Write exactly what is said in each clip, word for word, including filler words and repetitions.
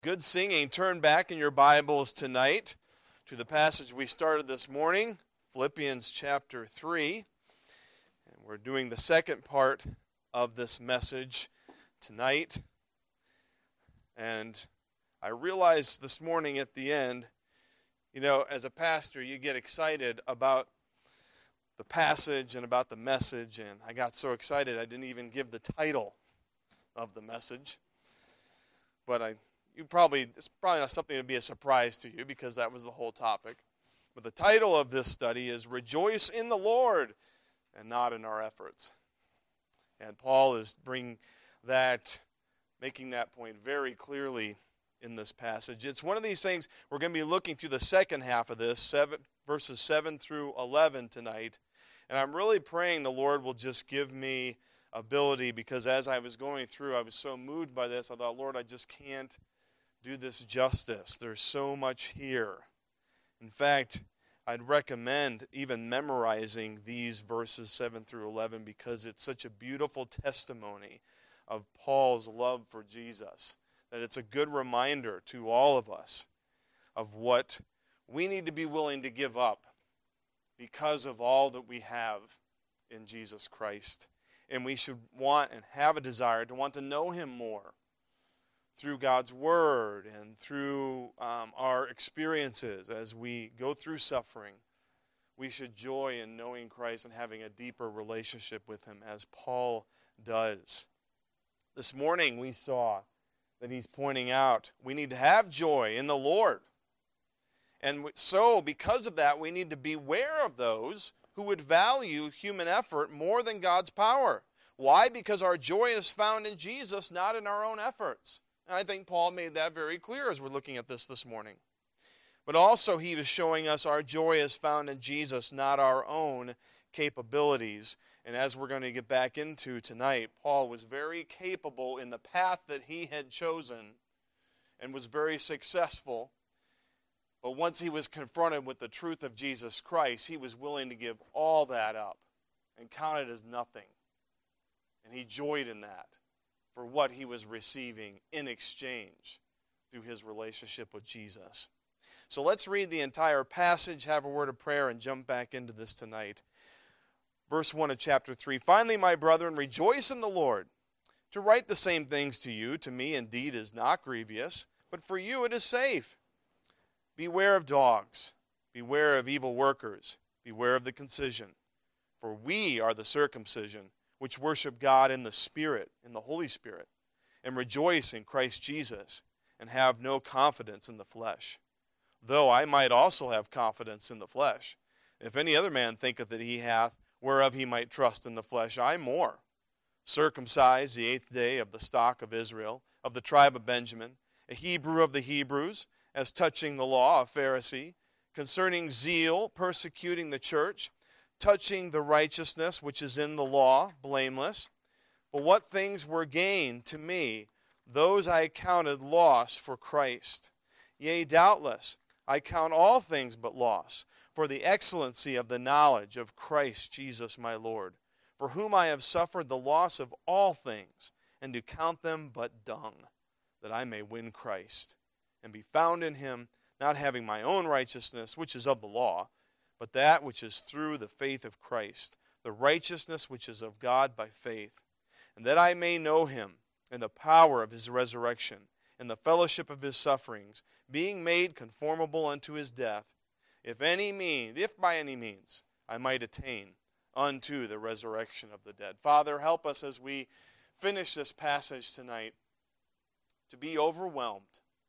Good singing. Turn back in your Bibles tonight to the passage we started this morning, Philippians chapter three. And we're doing the second part of this message tonight. And I realized this morning at the end, you know, as a pastor, you get excited about the passage and about the message. And I got so excited I didn't even give the title of the message. But I You probably, it's probably not something that would be a surprise to you because that was the whole topic. But the title of this study is Rejoice in the Lord and Not in Our Efforts. And Paul is bringing that, making that point very clearly in this passage. It's one of these things, we're going to be looking through the second half of this, seven, verses seven through eleven tonight. And I'm really praying the Lord will just give me ability, because as I was going through, I was so moved by this, I thought, Lord, I just can't do this justice. There's so much here. In fact, I'd recommend even memorizing these verses seven through eleven because it's such a beautiful testimony of Paul's love for Jesus, that it's a good reminder to all of us of what we need to be willing to give up because of all that we have in Jesus Christ. And we should want and have a desire to want to know Him more through God's Word and through um, our experiences as we go through suffering. We should joy in knowing Christ and having a deeper relationship with Him as Paul does. This morning we saw that he's pointing out we need to have joy in the Lord. And so because of that, we need to beware of those who would value human effort more than God's power. Why? Because our joy is found in Jesus, not in our own efforts. And I think Paul made that very clear as we're looking at this this morning. But also he was showing us our joy is found in Jesus, not our own capabilities. And as we're going to get back into tonight, Paul was very capable in the path that he had chosen and was very successful. But once he was confronted with the truth of Jesus Christ, he was willing to give all that up and count it as nothing. And he joyed in that for what he was receiving in exchange through his relationship with Jesus. So let's read the entire passage, have a word of prayer, and jump back into this tonight. Verse one of chapter three, Finally, my brethren, rejoice in the Lord. To write the same things to you, to me indeed is not grievous, but for you it is safe. Beware of dogs, beware of evil workers, beware of the concision. For we are the circumcision, which worship God in the Spirit, in the Holy Spirit, and rejoice in Christ Jesus, and have no confidence in the flesh. Though I might also have confidence in the flesh. If any other man thinketh that he hath, whereof he might trust in the flesh, I more. Circumcised the eighth day of the stock of Israel, of the tribe of Benjamin, a Hebrew of the Hebrews, as touching the law, a Pharisee, concerning zeal, persecuting the church, touching the righteousness which is in the law, blameless. But what things were gain to me, those I counted loss for Christ. Yea, doubtless, I count all things but loss, for the excellency of the knowledge of Christ Jesus my Lord, for whom I have suffered the loss of all things, and do count them but dung, that I may win Christ, and be found in him, not having my own righteousness, which is of the law, but that which is through the faith of Christ, the righteousness which is of God by faith, and that I may know him, and the power of his resurrection, and the fellowship of his sufferings, being made conformable unto his death, if any mean, if by any means I might attain unto the resurrection of the dead. Father, help us as we finish this passage tonight to be overwhelmed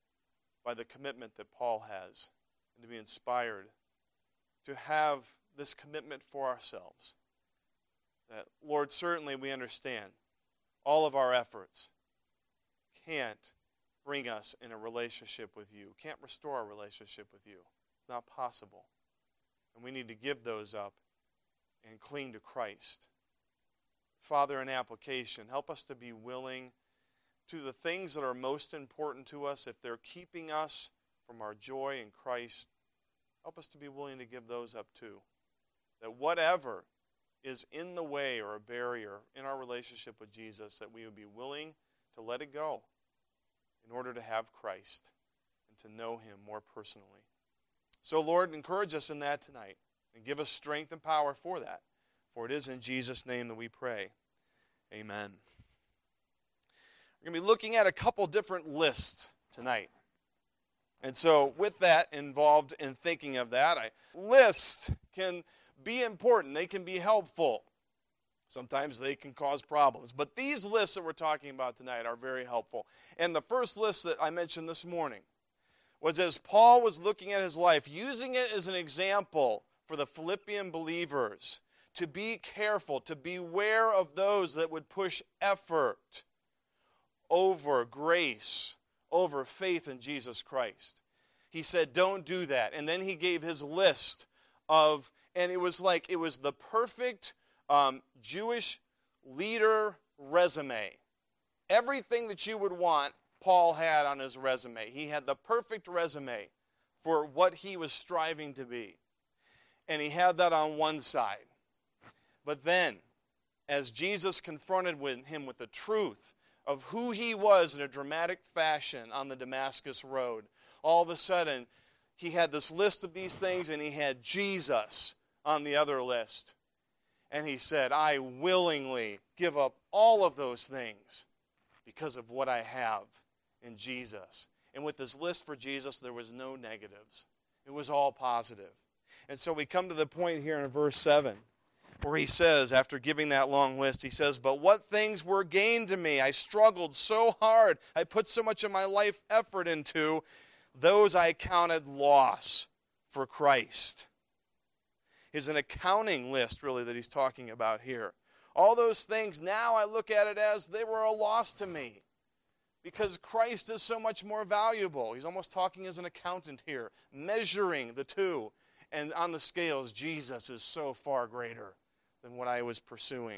by the commitment that Paul has, and to be inspired to have this commitment for ourselves. That, Lord, certainly we understand all of our efforts can't bring us in a relationship with you, can't restore our relationship with you. It's not possible. And we need to give those up and cling to Christ. Father, in application, help us to be willing to the things that are most important to us, if they're keeping us from our joy in Christ, help us to be willing to give those up too. That whatever is in the way or a barrier in our relationship with Jesus, that we would be willing to let it go in in order to have Christ and to know him more personally. So, Lord, encourage us in that tonight and give us strength and power for that. For it is in Jesus' name that we pray. Amen. We're going to be looking at a couple different lists tonight. And so with that involved in thinking of that, I, lists can be important. They can be helpful. Sometimes they can cause problems. But these lists that we're talking about tonight are very helpful. And the first list that I mentioned this morning was as Paul was looking at his life, using it as an example for the Philippian believers to be careful, to beware of those that would push effort over grace, over faith in Jesus Christ. He said, don't do that. And then he gave his list of, and it was like, it was the perfect um, Jewish leader resume. Everything that you would want, Paul had on his resume. He had the perfect resume for what he was striving to be. And he had that on one side. But then, as Jesus confronted with him with the truth of who he was in a dramatic fashion on the Damascus Road, all of a sudden, he had this list of these things, and he had Jesus on the other list. And he said, I willingly give up all of those things because of what I have in Jesus. And with this list for Jesus, there was no negatives. It was all positive. And so we come to the point here in verse seven, where he says, after giving that long list, he says, but what things were gained to me? I struggled so hard. I put so much of my life effort into. Those I counted loss for Christ. Is an accounting list, really, that he's talking about here. All those things, now I look at it as they were a loss to me, because Christ is so much more valuable. He's almost talking as an accountant here, measuring the two. And on the scales, Jesus is so far greater than what I was pursuing.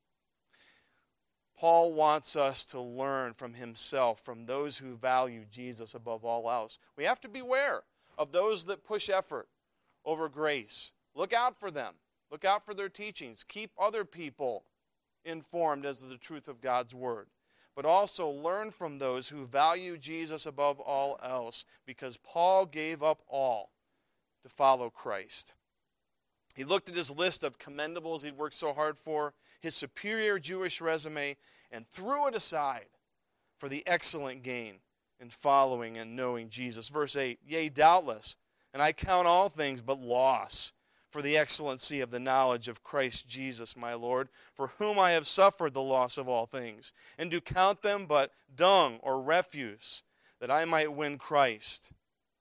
Paul wants us to learn from himself, from those who value Jesus above all else. We have to beware of those that push effort over grace. Look out for them. Look out for their teachings. Keep other people informed as to the truth of God's word. But also learn from those who value Jesus above all else, because Paul gave up all to follow Christ. He looked at his list of commendables he'd worked so hard for, his superior Jewish resume, and threw it aside for the excellent gain in following and knowing Jesus. Verse eight, yea, doubtless, and I count all things but loss for the excellency of the knowledge of Christ Jesus my Lord, for whom I have suffered the loss of all things, and do count them but dung or refuse, that I might win Christ.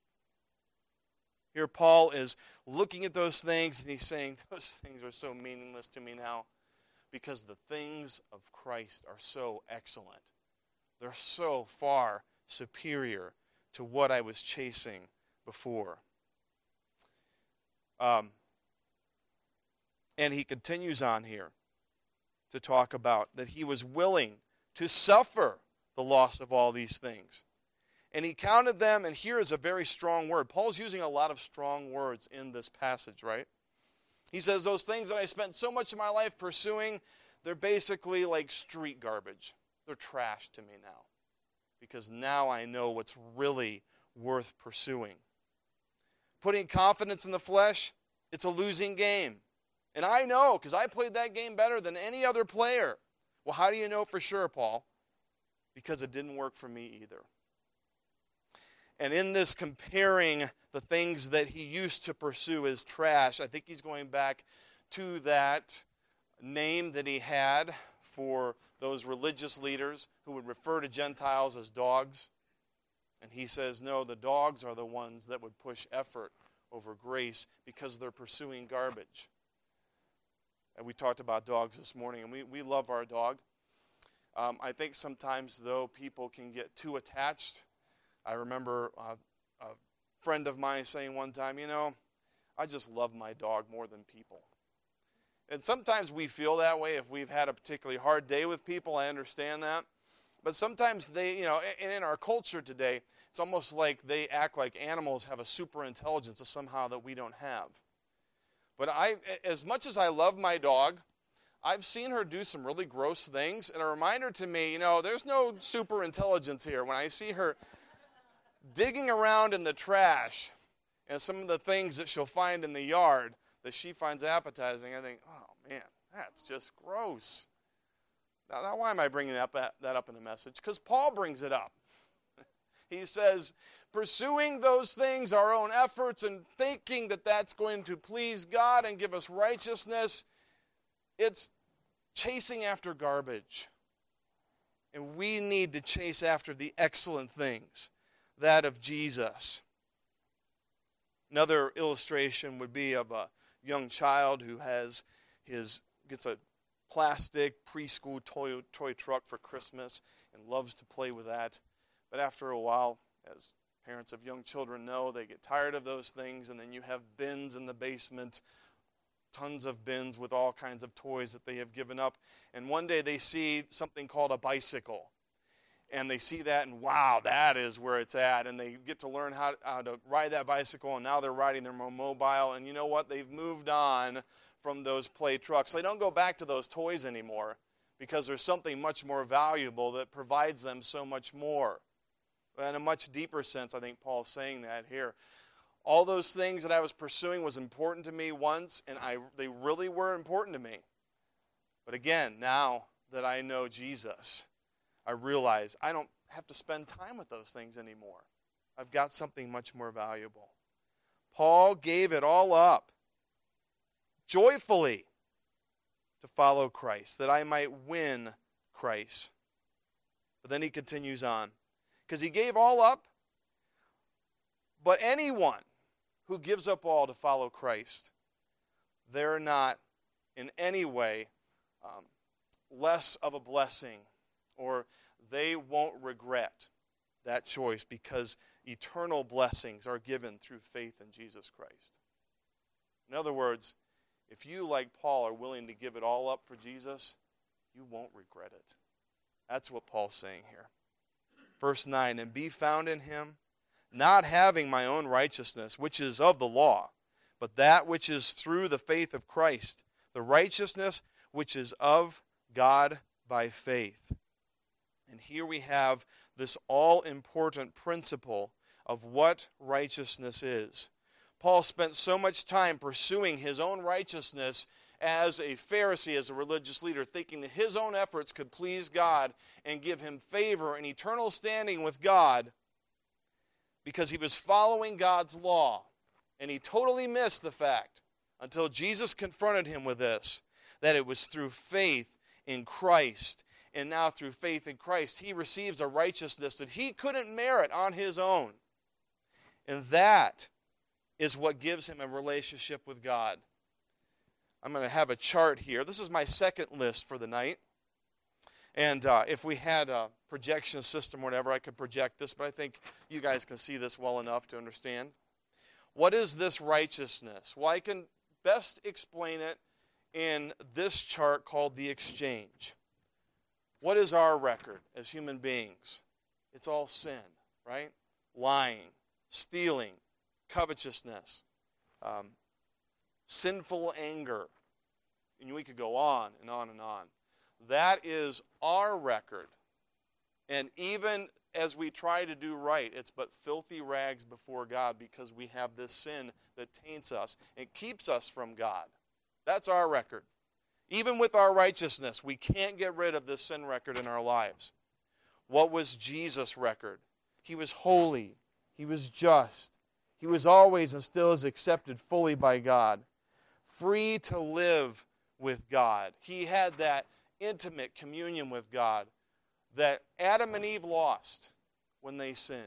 Here Paul is looking at those things, and he's saying, those things are so meaningless to me now, because the things of Christ are so excellent. They're so far superior to what I was chasing before. Um, and he continues on here to talk about that he was willing to suffer the loss of all these things. And he counted them, and here is a very strong word. Paul's using a lot of strong words in this passage, right? He says, those things that I spent so much of my life pursuing, they're basically like street garbage. They're trash to me now, because now I know what's really worth pursuing. Putting confidence in the flesh, it's a losing game. And I know, because I played that game better than any other player. Well, how do you know for sure, Paul? Because it didn't work for me either. And in this comparing the things that he used to pursue as trash, I think he's going back to that name that he had for those religious leaders who would refer to Gentiles as dogs. And he says, no, the dogs are the ones that would push effort over grace because they're pursuing garbage. And we talked about dogs this morning, and we, we love our dog. Um, I think sometimes, though, people can get too attached. I remember uh, a friend of mine saying one time, you know, I just love my dog more than people. And sometimes we feel that way if we've had a particularly hard day with people. I understand that. But sometimes they, you know, and in our culture today, it's almost like they act like animals have a super intelligence somehow that we don't have. But I, as much as I love my dog, I've seen her do some really gross things, and a reminder to me, you know, there's no super intelligence here. When I see her digging around in the trash and some of the things that she'll find in the yard that she finds appetizing, I think, oh, man, that's just gross. Now, now why am I bringing that, that up in the message? Because Paul brings it up. He says, pursuing those things, our own efforts, and thinking that that's going to please God and give us righteousness, it's chasing after garbage. And we need to chase after the excellent things, that of Jesus. Another illustration would be of a young child who has his gets a plastic preschool toy, toy truck for Christmas and loves to play with that. But after a while, as parents of young children know, they get tired of those things, and then you have bins in the basement, tons of bins with all kinds of toys that they have given up. And one day they see something called a bicycle. And they see that, and wow, that is where it's at. And they get to learn how, how to ride that bicycle, and now they're riding their mobile. And you know what? They've moved on from those play trucks. They don't go back to those toys anymore because there's something much more valuable that provides them so much more. In a much deeper sense, I think Paul's saying that here. All those things that I was pursuing was important to me once, and I they really were important to me. But again, now that I know Jesus, I realize I don't have to spend time with those things anymore. I've got something much more valuable. Paul gave it all up joyfully to follow Christ, that I might win Christ. But then he continues on. Because he gave all up, but anyone who gives up all to follow Christ, they're not in any way um, less of a blessing, or they won't regret that choice because eternal blessings are given through faith in Jesus Christ. In other words, if you, like Paul, are willing to give it all up for Jesus, you won't regret it. That's what Paul's saying here. Verse nine, and be found in him, not having my own righteousness, which is of the law, but that which is through the faith of Christ, the righteousness which is of God by faith. And here we have this all-important principle of what righteousness is. Paul spent so much time pursuing his own righteousness as a Pharisee, as a religious leader, thinking that his own efforts could please God and give him favor and eternal standing with God because he was following God's law. And he totally missed the fact, until Jesus confronted him with this, that it was through faith in Christ. And now through faith in Christ, he receives a righteousness that he couldn't merit on his own. And that is what gives him a relationship with God. I'm going to have a chart here. This is my second list for the night. And uh, if we had a projection system or whatever, I could project this, but I think you guys can see this well enough to understand. What is this righteousness? Well, I can best explain it in this chart called the exchange. What is our record as human beings? It's all sin, right? Lying, stealing, covetousness, um, sinful anger, and we could go on and on and on. That is our record. And even as we try to do right, it's but filthy rags before God because we have this sin that taints us and keeps us from God. That's our record. Even with our righteousness, we can't get rid of this sin record in our lives. What was Jesus' record? He was holy. He was just. He was always and still is accepted fully by God. Free to live with God. He had that intimate communion with God that Adam and Eve lost when they sinned.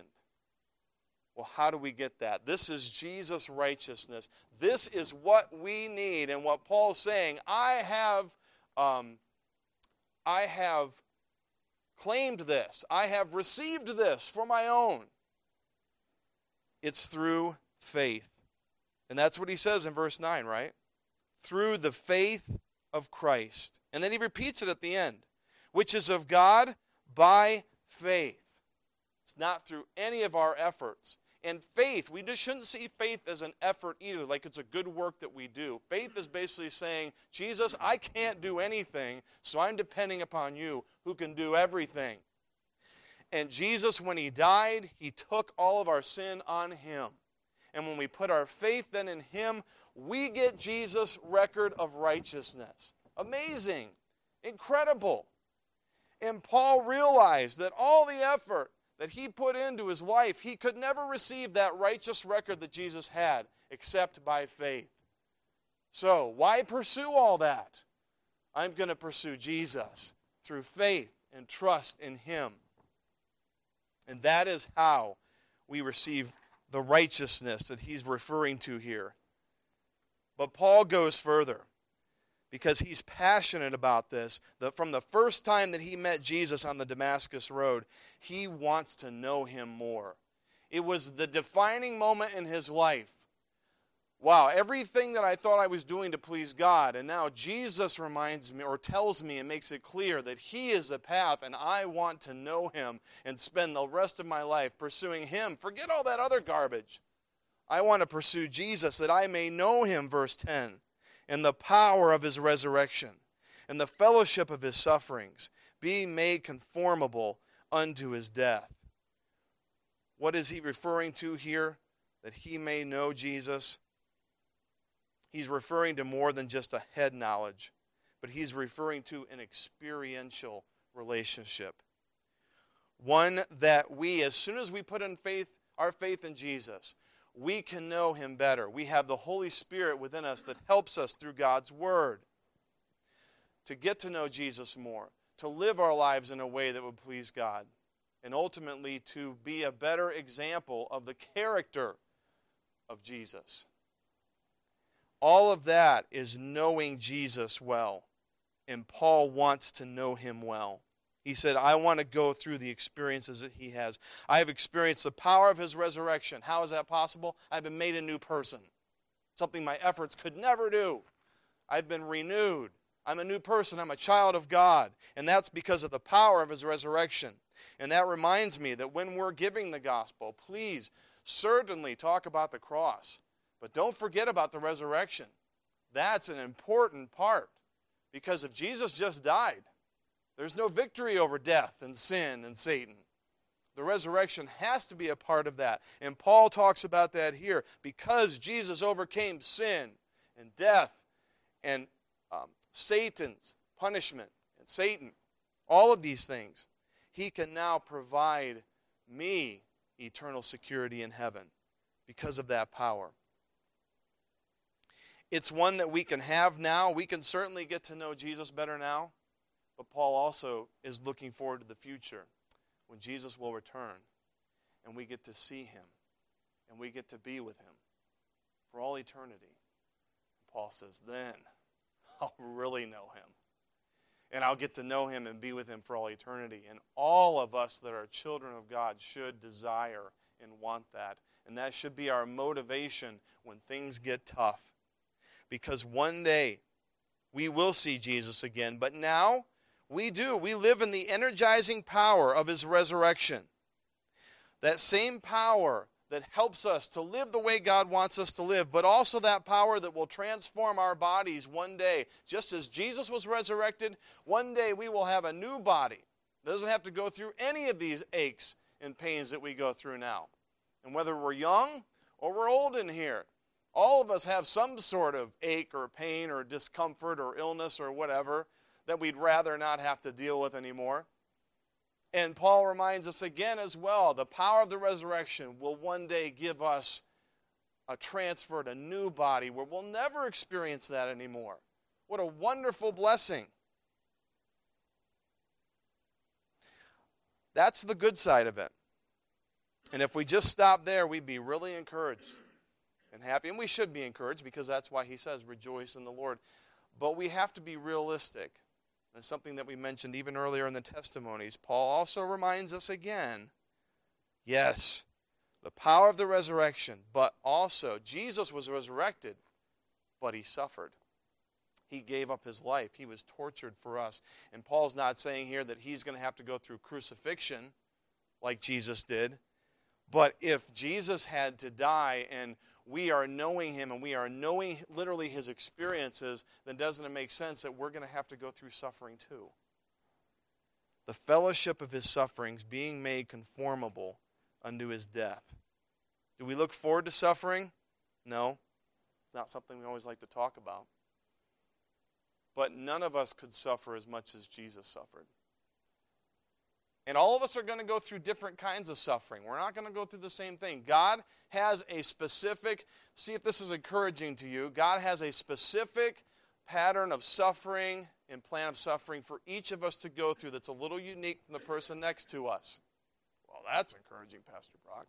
Well, how do we get that? This is Jesus' righteousness. This is what we need. And what Paul's saying, I have, um, I have claimed this. I have received this for my own. It's through faith. And that's what he says in verse nine, right? Through the faith of Christ. And then he repeats it at the end, which is of God by faith. It's not through any of our efforts. And faith, we just shouldn't see faith as an effort either, like it's a good work that we do. Faith is basically saying, Jesus, I can't do anything, so I'm depending upon you who can do everything. And Jesus, when he died, he took all of our sin on him. And when we put our faith then in him, we get Jesus' record of righteousness. Amazing. Incredible. And Paul realized that all the effort that he put into his life, he could never receive that righteous record that Jesus had except by faith. So, why pursue all that? I'm going to pursue Jesus through faith and trust in him. And that is how we receive the righteousness that he's referring to here. But Paul goes further, because he's passionate about this. That from the first time that he met Jesus on the Damascus Road, he wants to know him more. It was the defining moment in his life. Wow, everything that I thought I was doing to please God, and now Jesus reminds me or tells me and makes it clear that he is the path, and I want to know him and spend the rest of my life pursuing him. Forget all that other garbage. I want to pursue Jesus that I may know him, verse ten. And the power of his resurrection, and the fellowship of his sufferings, being made conformable unto his death. What is he referring to here? That he may know Jesus? He's referring to more than just a head knowledge, but he's referring to an experiential relationship. One that we, as soon as we put in faith, our faith in Jesus, we can know him better. We have the Holy Spirit within us that helps us through God's Word to get to know Jesus more, to live our lives in a way that would please God, and ultimately to be a better example of the character of Jesus. All of that is knowing Jesus well, and Paul wants to know him well. He said, I want to go through the experiences that he has. I have experienced the power of his resurrection. How is that possible? I've been made a new person. Something my efforts could never do. I've been renewed. I'm a new person. I'm a child of God. And that's because of the power of his resurrection. And that reminds me that when we're giving the gospel, please certainly talk about the cross. But don't forget about the resurrection. That's an important part. Because if Jesus just died, there's no victory over death and sin and Satan. The resurrection has to be a part of that. And Paul talks about that here. Because Jesus overcame sin and death and um, Satan's punishment and Satan, all of these things, he can now provide me eternal security in heaven because of that power. It's one that we can have now. We can certainly get to know Jesus better now. But Paul also is looking forward to the future when Jesus will return and we get to see him and we get to be with him for all eternity. Paul says, then I'll really know him. And I'll get to know him and be with him for all eternity. And all of us that are children of God should desire and want that. And that should be our motivation when things get tough. Because one day we will see Jesus again. But now we do. We live in the energizing power of his resurrection. That same power that helps us to live the way God wants us to live, but also that power that will transform our bodies one day. Just as Jesus was resurrected, one day we will have a new body that doesn't have to go through any of these aches and pains that we go through now. And whether we're young or we're old in here, all of us have some sort of ache or pain or discomfort or illness or whatever that we'd rather not have to deal with anymore. And Paul reminds us again as well, the power of the resurrection will one day give us a transferred, a new body where we'll never experience that anymore. What a wonderful blessing. That's the good side of it. And if we just stop there, we'd be really encouraged and happy. And we should be encouraged because that's why he says, rejoice in the Lord. But we have to be realistic. And something that we mentioned even earlier in the testimonies. Paul also reminds us again, yes, the power of the resurrection, but also Jesus was resurrected, but he suffered. He gave up his life. He was tortured for us. And Paul's not saying here that he's going to have to go through crucifixion like Jesus did, But if Jesus had to die and we are knowing him and we are knowing literally his experiences, then doesn't it make sense that we're going to have to go through suffering too? The fellowship of his sufferings, being made conformable unto his death. Do we look forward to suffering? No. It's not something we always like to talk about. But none of us could suffer as much as Jesus suffered. And all of us are going to go through different kinds of suffering. We're not going to go through the same thing. God has a specific, see if this is encouraging to you, God has a specific pattern of suffering and plan of suffering for each of us to go through that's a little unique from the person next to us. Well, that's encouraging, Pastor Brock.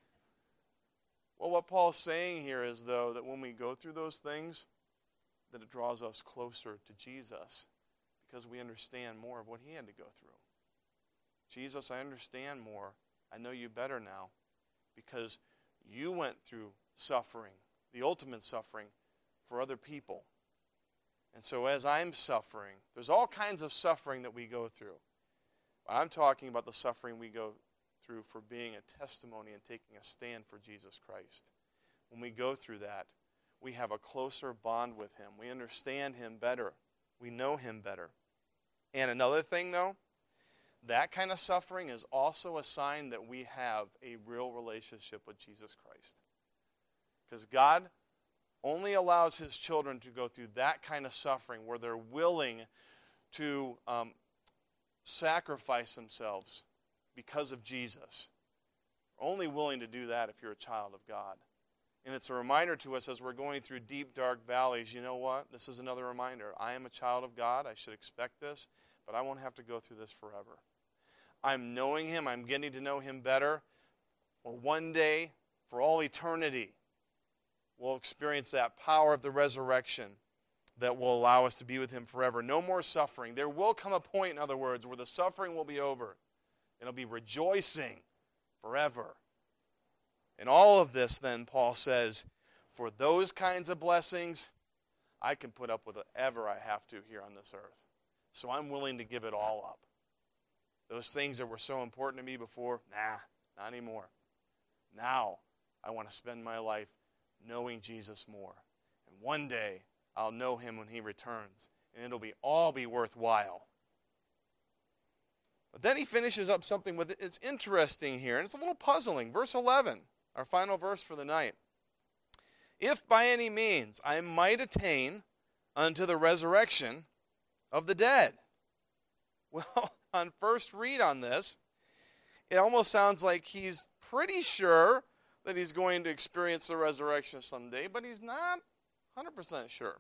Well, what Paul's saying here is, though, that when we go through those things, that it draws us closer to Jesus because we understand more of what he had to go through. Jesus, I understand more. I know you better now because you went through suffering, the ultimate suffering, for other people. And so as I'm suffering, there's all kinds of suffering that we go through. But I'm talking about the suffering we go through for being a testimony and taking a stand for Jesus Christ. When we go through that, we have a closer bond with him. We understand him better. We know him better. And another thing, though, that kind of suffering is also a sign that we have a real relationship with Jesus Christ. Because God only allows his children to go through that kind of suffering where they're willing to um, sacrifice themselves because of Jesus. Only willing to do that if you're a child of God. And it's a reminder to us as we're going through deep, dark valleys, you know what? This is another reminder. I am a child of God. I should expect this, but I won't have to go through this forever. I'm knowing him. I'm getting to know him better. Well, one day, for all eternity, we'll experience that power of the resurrection that will allow us to be with him forever. No more suffering. There will come a point, in other words, where the suffering will be over. It'll be rejoicing forever. And all of this, then, Paul says, for those kinds of blessings, I can put up with whatever I have to here on this earth. So I'm willing to give it all up. Those things that were so important to me before, nah, not anymore. Now, I want to spend my life knowing Jesus more. And one day, I'll know him when he returns. And it'll be all be worthwhile. But then he finishes up something with it. It's interesting here, and it's a little puzzling. Verse eleven, our final verse for the night. If by any means I might attain unto the resurrection of the dead. Well, on first read on this, it almost sounds like he's pretty sure that he's going to experience the resurrection someday, but he's not one hundred percent sure.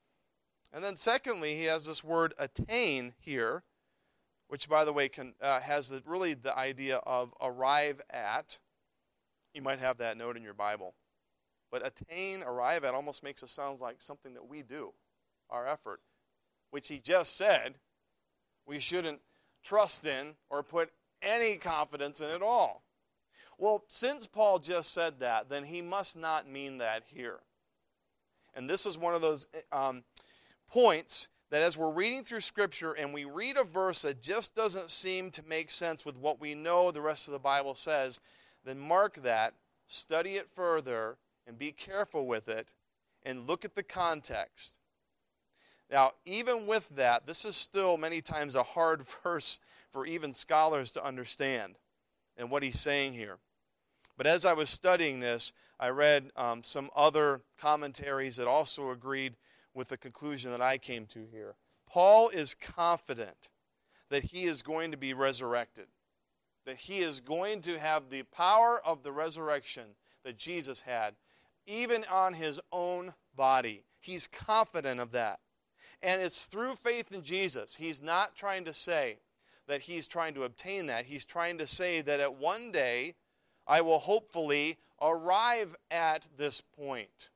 And then secondly, he has this word attain here, which, by the way, can, uh, has the, really the idea of arrive at. You might have that note in your Bible. But attain, arrive at, almost makes it sound like something that we do, our effort, which he just said we shouldn't trust in or put any confidence in at all. Well, since Paul just said that, then he must not mean that here. And this is one of those um, points that as we're reading through Scripture and we read a verse that just doesn't seem to make sense with what we know the rest of the Bible says, then mark that, study it further, and be careful with it, and look at the context. Now, even with that, this is still many times a hard verse for even scholars to understand and what he's saying here. But as I was studying this, I read um, some other commentaries that also agreed with the conclusion that I came to here. Paul is confident that he is going to be resurrected, that he is going to have the power of the resurrection that Jesus had, even on his own body. He's confident of that. And it's through faith in Jesus. He's not trying to say that he's trying to obtain that. He's trying to say that at one day, I will hopefully arrive at this point.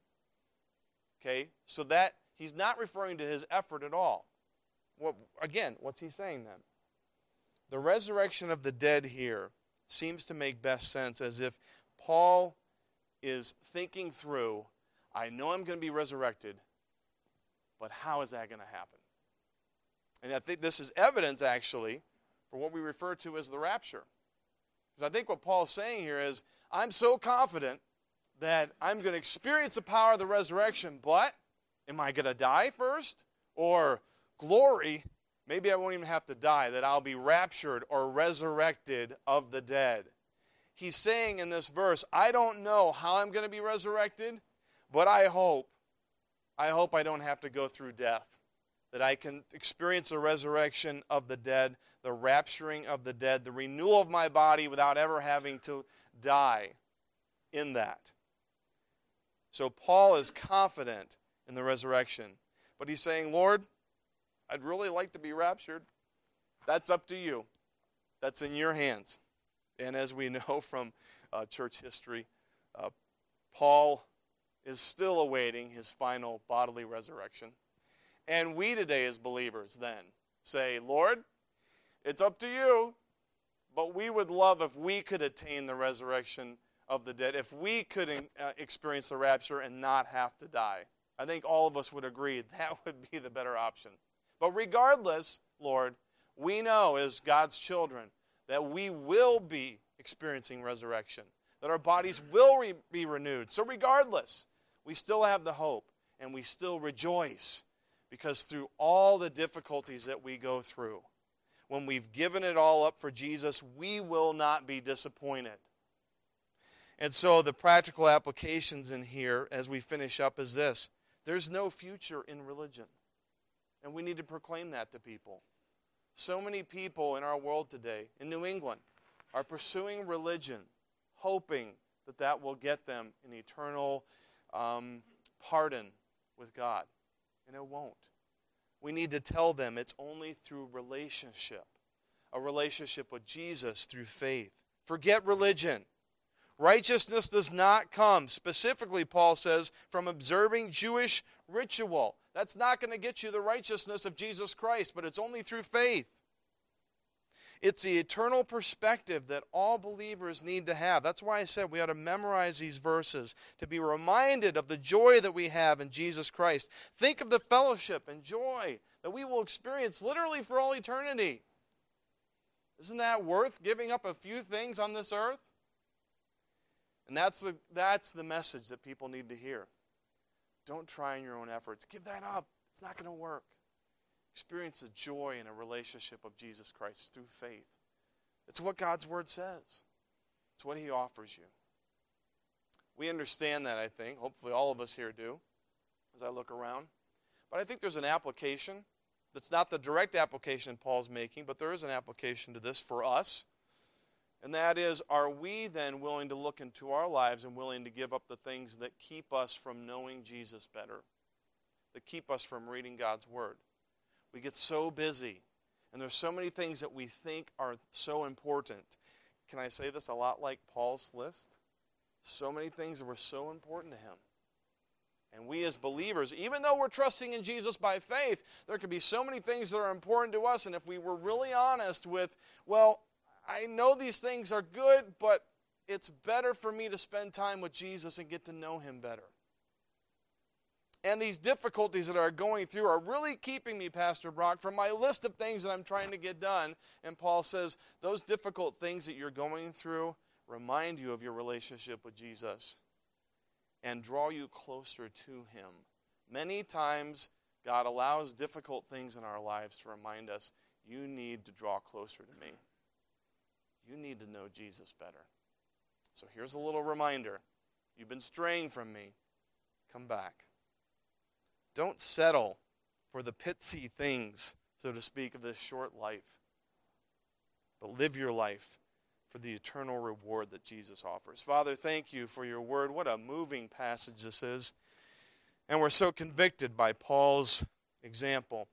Okay? So that, he's not referring to his effort at all. Well, again, what's he saying then? The resurrection of the dead here seems to make best sense as if Paul is thinking through, I know I'm going to be resurrected, but how is that going to happen? And I think this is evidence, actually, for what we refer to as the rapture. Because I think what Paul's saying here is, I'm so confident that I'm going to experience the power of the resurrection, but am I going to die first? Or glory, maybe I won't even have to die, that I'll be raptured or resurrected of the dead. He's saying in this verse, I don't know how I'm going to be resurrected, but I hope, I hope I don't have to go through death, that I can experience the resurrection of the dead, the rapturing of the dead, the renewal of my body without ever having to die in that. So Paul is confident in the resurrection, but he's saying, Lord, I'd really like to be raptured. That's up to you. That's in your hands. And as we know from uh, church history, uh, Paul is still awaiting his final bodily resurrection. And we today as believers then say, Lord, it's up to you, but we would love if we could attain the resurrection of the dead, if we could uh, experience the rapture and not have to die. I think all of us would agree that would be the better option. But regardless, Lord, we know as God's children that we will be experiencing resurrection, that our bodies will re- be renewed. So regardless, we still have the hope and we still rejoice, because through all the difficulties that we go through, when we've given it all up for Jesus, we will not be disappointed. And so the practical applications in here as we finish up is this. There's no future in religion. And we need to proclaim that to people. So many people in our world today, in New England, are pursuing religion, hoping that that will get them an eternal um, pardon with God. And it won't. We need to tell them it's only through relationship, a relationship with Jesus through faith. Forget religion. Righteousness does not come, specifically, Paul says, from observing Jewish ritual. That's not going to get you the righteousness of Jesus Christ, but it's only through faith. It's the eternal perspective that all believers need to have. That's why I said we ought to memorize these verses, to be reminded of the joy that we have in Jesus Christ. Think of the fellowship and joy that we will experience literally for all eternity. Isn't that worth giving up a few things on this earth? And that's the, that's the message that people need to hear. Don't try in your own efforts. Give that up. It's not going to work. Experience the joy in a relationship of Jesus Christ through faith. It's what God's Word says. It's what He offers you. We understand that, I think. Hopefully all of us here do, as I look around. But I think there's an application. That's not the direct application Paul's making, but there is an application to this for us. And that is, are we then willing to look into our lives and willing to give up the things that keep us from knowing Jesus better, that keep us from reading God's Word? We get so busy, and there's so many things that we think are so important. Can I say this a lot like Paul's list? So many things that were so important to him. And we as believers, even though we're trusting in Jesus by faith, there could be so many things that are important to us, and if we were really honest with, well, I know these things are good, but it's better for me to spend time with Jesus and get to know Him better. And these difficulties that are going through are really keeping me, Pastor Brock, from my list of things that I'm trying to get done. And Paul says, those difficult things that you're going through remind you of your relationship with Jesus and draw you closer to Him. Many times, God allows difficult things in our lives to remind us, you need to draw closer to me. You need to know Jesus better. So here's a little reminder. You've been straying from me. Come back. Don't settle for the pitsy things, so to speak, of this short life. But live your life for the eternal reward that Jesus offers. Father, thank you for your word. What a moving passage this is. And we're so convicted by Paul's example.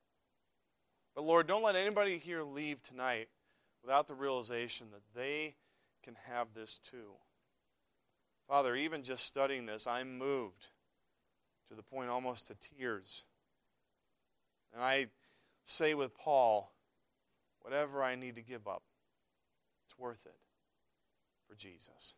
But Lord, don't let anybody here leave tonight without the realization that they can have this too. Father, even just studying this, I'm moved to the point almost to tears. And I say with Paul, whatever I need to give up, it's worth it for Jesus.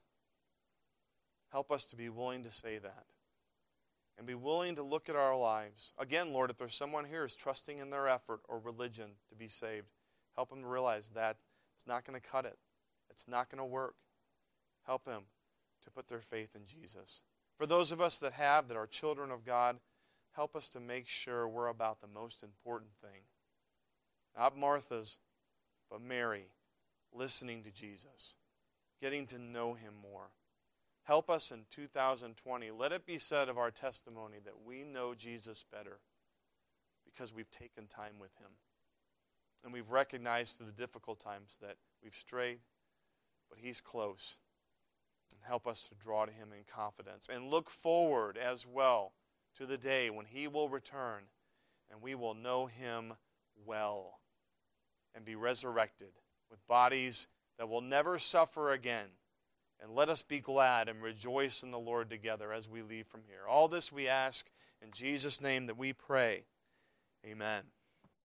Help us to be willing to say that and be willing to look at our lives. Again, Lord, if there's someone here who's trusting in their effort or religion to be saved, help them to realize that it's not going to cut it. It's not going to work. help them to put their faith in Jesus. For those of us that have, that are children of God, help us to make sure we're about the most important thing. Not Martha's, but Mary, listening to Jesus, getting to know him more. Help us in two thousand twenty. Let it be said of our testimony that we know Jesus better because we've taken time with him. And we've recognized through the difficult times that we've strayed, but he's close. And help us to draw to him in confidence. And look forward as well to the day when he will return and we will know him well and be resurrected with bodies that will never suffer again. And let us be glad and rejoice in the Lord together as we leave from here. All this we ask in Jesus' name that we pray. Amen.